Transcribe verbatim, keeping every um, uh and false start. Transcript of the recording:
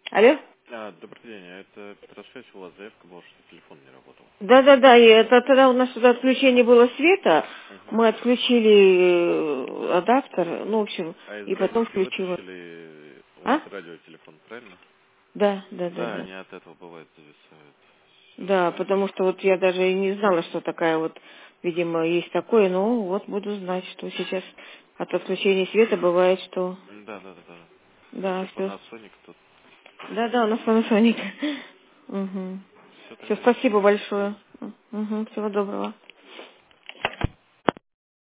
Алло? А, добрый день, а это Петросвязь, у вас заявка была, что телефон не работал. Да-да-да, и это тогда у нас туда отключение было света, Угу. мы отключили э, адаптер, ну, в общем, А из и потом розетки включила. вытащили, у вас А? радиотелефон, правильно? Да, Да, да-да-да. они от этого бывает зависают. Все. Да, потому что вот я даже и не знала, что такая вот, видимо, есть такое, но вот буду знать, что сейчас от отключения света бывает, что, Да, да, да, да. да, Если все. Panasonic, то тоже. Да-да, у нас Panasonic. Угу. Все Все, тогда. спасибо Мгм. большое. Угу, всего доброго.